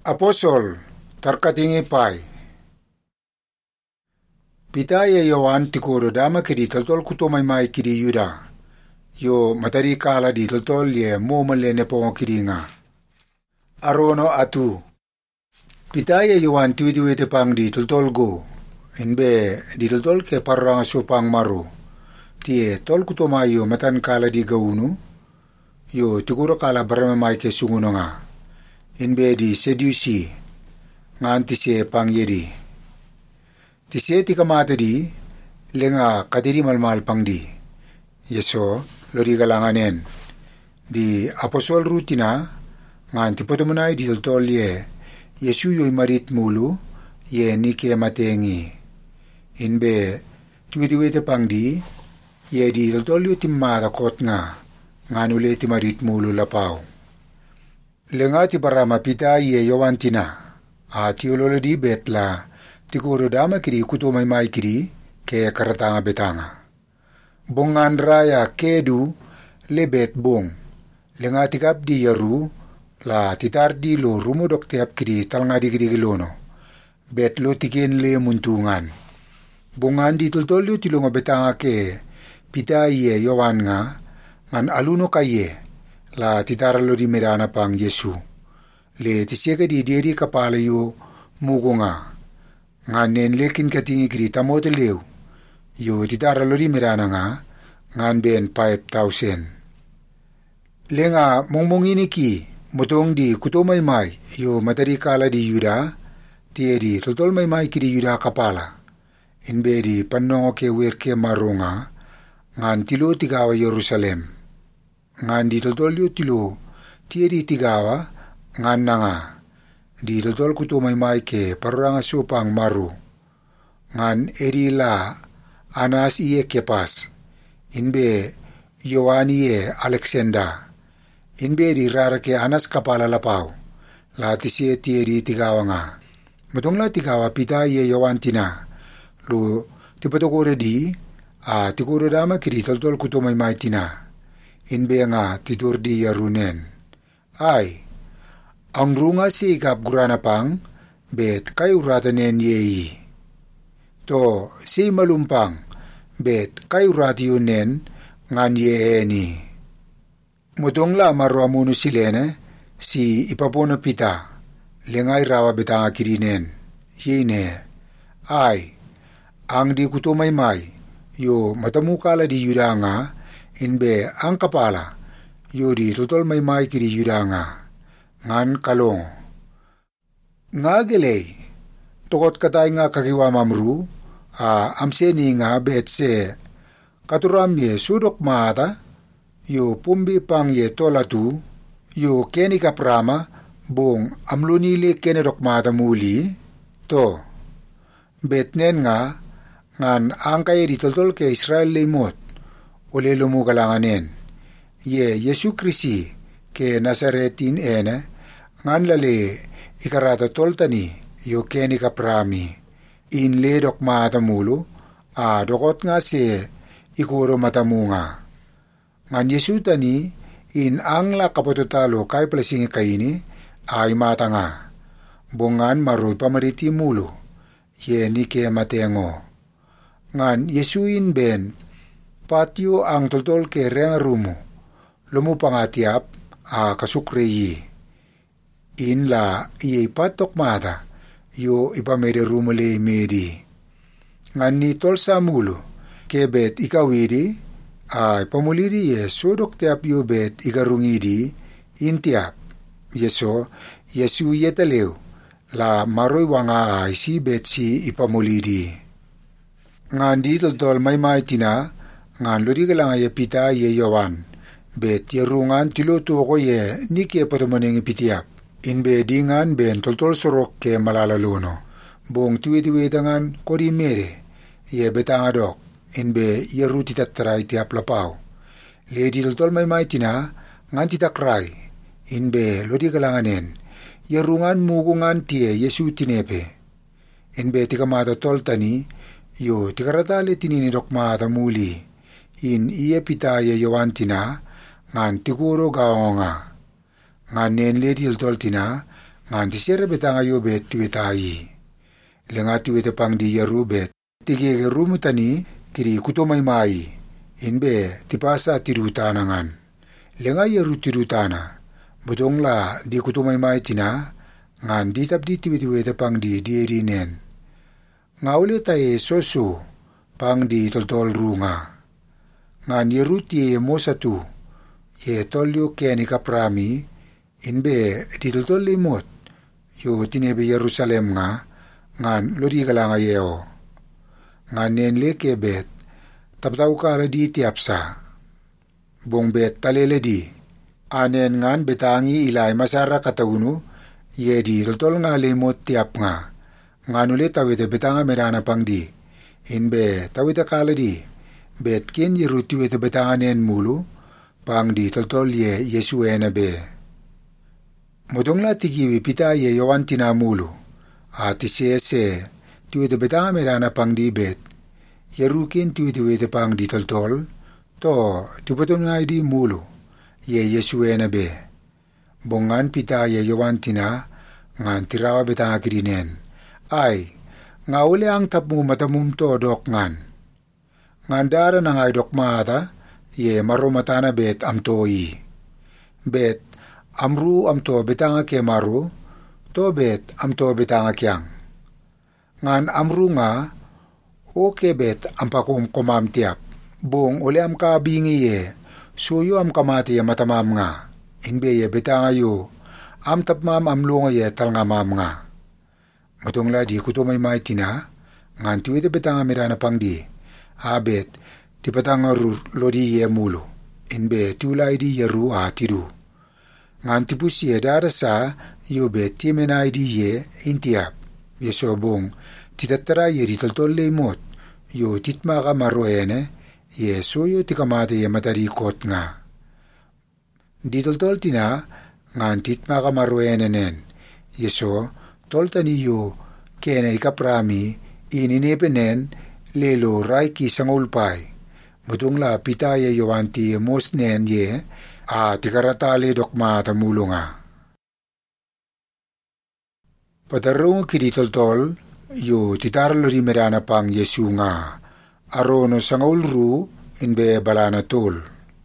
Apostol tarkatingi pai. Pitaya Yohan tikuro dama kidi toltol kutomay mai kidi Yuda. Yo matari kala di toltol ye momale ne po kidi nga. Arono atu. Pitaya Yohan tiwiti pang di toltol go. Inbe di toltol ke parang supang maru. Tie tol kutomay yo matan kala di gaunu. Yo tikuro kala barama mai ke sunguno nga. Inbe di sedusi ngan tise pangyedi. Tise tika mata di lenga katiri malmal pang di. Yeso lori galanganen. Di apostol rutina ngan tipotomunay di toltol ye Yesu yoy marit mulu ye nike matengi. Inbe tuwiti pang di ye di toltol yo timmata kot nga ngan ule timarit mulu lapaw. Lenga ti barama pita ye Yohan tina. A ti ololo di betla ti kuro dama kiri kuto may kiri ke karatanga betanga. Bongan raya kedu lebet bong. Lenga ti kap di yaru la titar di lo rumodok tiap kiri talnga di kiri gilono. Bet lo tiken le muntungan. Bongan di toltolyo ti longa betanga ke pita ye Yohan nga ngan aluno kaye. La titara lo di merana pang Yesu. Le tisega di diri kapala yo mugo nga. Ngan lekin katingi kiri tamote lew. Yo titara lo di merana nga. Ngan ben 5,000. Lenga mongmongini ki. Motong di kutomay yo matari kala di Yuda. Tie di toltol may kiri Yuda kapala. Inbe di panongo ke werke maronga. Ngan tilo tigawa Yerusalem. Ngan di toltol yu tilo, tiye di tigawa, ngan na nga. Di toltol kuto may ke paruranga supang maru. Ngan erila anas iye kepas. Inbe Yohan iye Alexander. Inbe di rara ke anas kapala lapaw. Lati siye tiye di tigawa nga. Matong la tigawa pita iye Yohan tina. Lo tipatokore di, tikuro dama kiri toltol kuto may tina. Inbe nga titur di yarunen. Ay, ang runga si ikap gurana pang, bet kayo ratanen yeyi. To, si malumpang, bet kayo ratiyunen ngan yeeni. Mutong la maruamuno silene, si ipapono pita, lengay rawa betanga kirinen. Yene, ay, ang di kutumay yo matamukala di Yuda nga, inbe ang kapala, yodi totol may kiri Yuda nga, ngan kalong. Nga gelay, tokot katay nga kakiwa mamru, amseni nga betse, katuram ye sudok mata, yo pumbi pang ye tolatu, yo keni kaprama, bong amlunili kenedok mata muli, to, betnen nga, ngan ang kaya di totol ke Israel limot, ule lumugalanganen. Ye Yesu Krisi ke Nazaretin ene, ngan lale ikarata toltani yo keni kaprami. In le dok matamulo, dokot nga se ikuro matamunga. Ngan Yesu tani, in ang la kapototalo kay plasingi kaini, ay mata nga. Bongan maroy pamariti mulo, ye ni ke matengo. Ngan Yesu in ben, patyo ang toltol ke renga rumo, lumupangatiap kasukreyi. In la iye patok mata, yo ipamede rumo le medi. Ngan ni tol sa mulo, ke bet ikawidi, pamulidi ye sodok tiap yo bet ikarungidi, in tiap. Yeso, Yesu yetaleo, la maroy wanga si bet si ipamulidi. Ngan di toltol may tina, ngan lori galang ye pita ye Yohan, bet ye rungan tiloto ko ye nike patomaneng ipitiap. Inbe dingan ben toltol sorok ke malalalono. Bong tuwid-tuwidangan kori mere, ye betangadok, inbe ye ruti tatray tiap lapaw. Le di toltol may tina, ngan titakray, inbe lori galanganen, ye rungan mugungan tie Yesu tinepe. Inbe tikamata toltani, yo tikaratale tininidok mata muli. In iya pitaya Yohan tina, ngan tikuro gaonga. Ngan nen le di toltina, ngan ti sere betanga yo bet tuwetayi. Lenga tuwete pang di yaru bet, tigege rumutani kiri kutomaymay, inbe tipasa tirutana ngan. Lenga yaru tirutana, butong la di kutomaymay tina, ngan ditap di tuwete pang di diirinen. Nga uli tayo soso pang di toltol runga. Ngan yaru tiye mo sa tu, ye tolyo keni kaprami, inbe di toltol limot, yo tinebe Yerusalem nga, ngan lodi kala nga yeo. Ngan nenle kebet, taptaw kala di tiapsa. Bong bet talele di, anen ngan betangi ilay masara katawunu, ye di toltol nga limot tiap nga, ngan ulit tawite betanga merana pang di, inbe tawite kala di, bet ken yeruti wite betanga nen mulu, pang di toltol ye Yesue be. Modong la tigiwi pita ye yawan tinamulu, at isese tiwite betanga merana pang di bet, yerukin tiwite pang di toltol, to tiputon nga di mulu, ye Yesue be. Bongan pita ye yawan tina, ngan tirawa betanga kirinen, ay, nga uli ang tapmu matamum to dok ngan. Ngan dara na ngay dok mata, ye marumatana bet amtoi. Bet, amru amto betanga ke maru, to bet amto betanga kyang. Ngan amru nga, o ke bet ampakum komam tiap, bong uli am kabingi ye, suyo am kamati ye matamam nga, inbe ye betanga yo, am tapmam amlunga ye talngamam nga. Matong la di kutomaymay tina, ngan tiwite betanga mirana pang di, abet, tipatanga lodi ye mulu, inbe tulay di yeru tiru. Ngan tipus ye darasa, yo bet timenay di ye intiap, yesobong, titatara ye ditoltol limot, yo titmaka maruene, ye soyo tikamate ye matarikot nga. Ditoltol tina, ngan titmaka maruene nen, yeso, toltani yo, kena ikaprami, ininepenen, lelo ray kisangulpay. Mutong la pitaya yawanti mosnen ye, tikaratali dokma tamulo nga. Patarong kiditoltol, yo titarlo di merana pang Yesu nga, arono sangulru, inbe balana tol.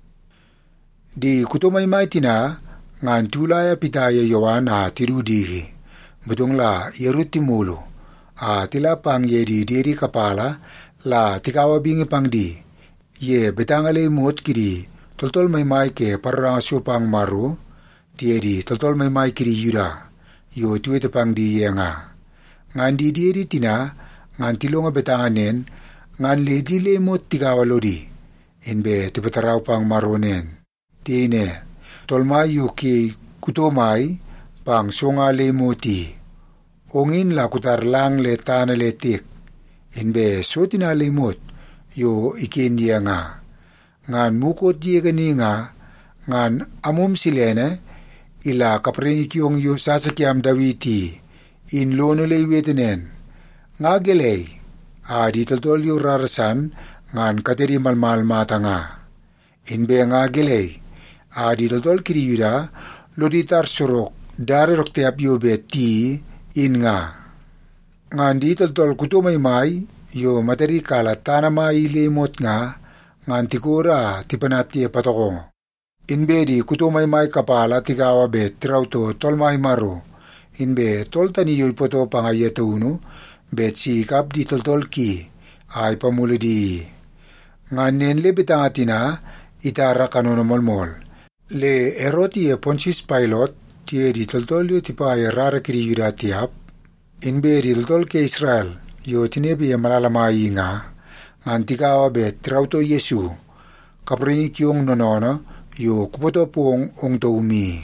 Di kutomaymay tina, ngan tulaya pitaya yawan tirudihi, butong la yeruti mulo, tila pang ye di diri kapala, la tikawabingi pang di, ye betangale mot kiri, toltol maymay ke pararangasyo pang maru, tiye di toltol maymay kiri yuda, yo tuwete pang di ye nga. Ngan di diri tina, ngan tilonga betanganen, ngan le di le mot tikawalodi, inbe tibetaraw pang maronen. Tine, tolmay yo ki kutomay, pang songa le moti, ongin la kutarlang le tana le tik, inbe so tinalimot, yo ikin niya nga. Ngan mukot diya gani nga, ngan amum silene, ila kaprinik yung yu sasakyam dawiti, in lono leywetenen. Nga gelay, ditoltol yu rarasan, ngan kateri malmal mata nga. Inbe nga gelay, ditoltol kiriyuda, loditar surok, dari rokteap yu beti, in nga. Ngan ditoltol kutumaymay, yo materi kala tanamay limot nga, ngan tikura tipanati patokong. Inbe di kutumaymay kapala tikawa bet trauto tolmay maro, inbe toltani yoy poto pangayatunu, bet si kap di toltol ki, ay pamuli di. Ngan nenle betangatina, itara kanonomolmol. Le eroti Pontius Pilate, tiye di toltol yo tipay rara kiri yuda tiap, inbe di toltol ke Israel, yo tinebi malalamayi nga, ngan tikawa bet trauto Yesu, kaprinik yung nonono, yo kupoto pong ongtoumi.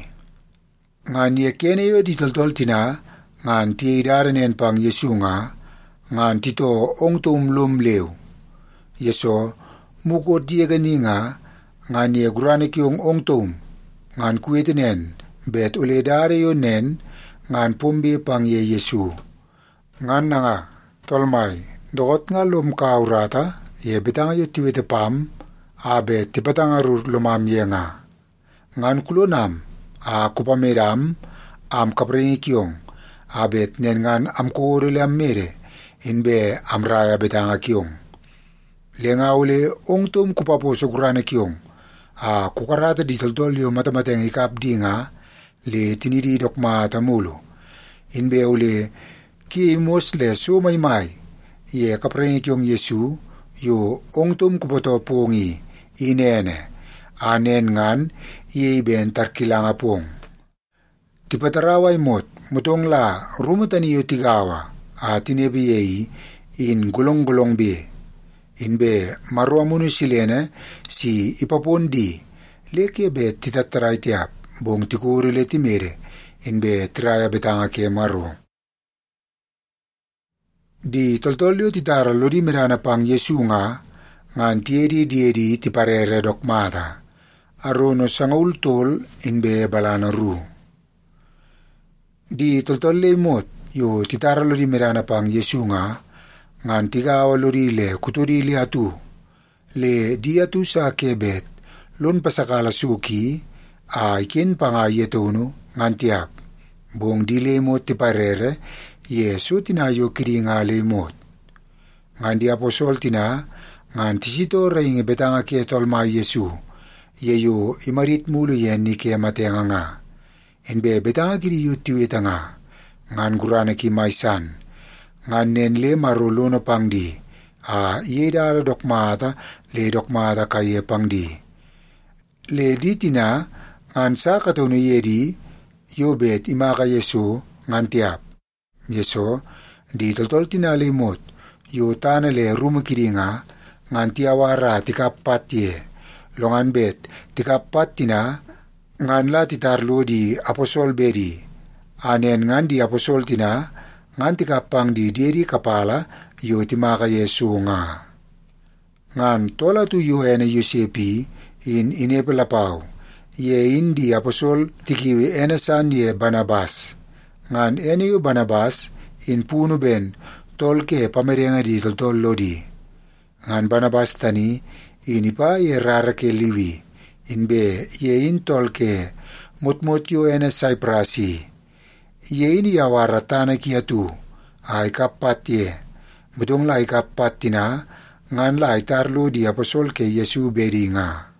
Ngan ye kene yo ditoltol tina, ngan tiidaranen pang Yesu nga, ngan tito ongtoumlum lew. Yeso, mukot diya gani nga, ngan ye guranik yung ongtoum, ngan kuwetinen, bet uledare yo nen, ngan pumbi pang ye Yesu. Ngan na nga, tolmay, dokot nga lum kaurata, ye betanga yo tiwete pam, abe tipatanga rur lumam ye nga. Ngan kulonam, kupamiram, am kaprengi kiong, abet nen ngan am korele am mere, inbe am raya betanga kiong. Lenga ule ongtum kupapo sukurana kiong, kukarata di toltol yo matamateng ikap di nga, le tinidi dokma tamulo. Inbe ule ki imos le sumaymay, ye kaprengi kiong Yesu, yo ongtum kupato pongi, inene, anen ngan, ye iben tarkilanga pong. Tipataraway mot, mutong la rumutani yo tigawa, tinebiyei, in gulong-gulong be. Inbe marua munu silene, si ipapondi, leke be titataray tiap, bong tikurule timere, inbe traya betanga ke maru. Di toltolyo titara lodi merana pang Yesu nga, ngan tiedi tiparere dokmata, arono sangaul tol inbe balana ru. Di toltolle mot, yo titara lodi merana pang Yesu nga, ngan tigawa lodi le kuturi atu, le di atu sa kebet, lon pasakala suki, ikin panga yetonu, ngan tiap, bong di le mot tiparere, Yesu tinayo kiri nga le mot. Ngan di aposol tina, ngan tisito ring betanga ke tolma Yesu, yeyo imarit mulu yen ni ke matenga nga. Enbe betanga kiri yutiwita nga, ngan gurana ki maisan, ngan nen le marulono pangdi, yedara dokmata le dokmata kaye pangdi. Le di tina, ngan sa katono yedi, yobet imaka Yesu, ngan tiap. Yeso, di toltol tina le mot, yo tana le rumukiri nga, ngan tiawara tikapat ye, longan bet tikapat tina, ngan la titarlo di aposol bedi, anen ngan di aposol tina, ngan tikapang di diri kapala, yo timaka Yesu nga. Ngan tola tu yo ene Yosepi, in inepelapaw, ye indi aposol tikiwi enesan ye Barnabas. Ngan ene yo Barnabas, in puno ben, tolke pamerenga di toltol lodi. Ngan Barnabas tani, inipa ye rarake liwi, inbe ye in tolke, mutmut yo ene Cyprasi. Ye ini yawara tana kiatu, ikapat ye, mutong la ikapat tina, ngan la itarlo di aposol ke Yesu bedi nga.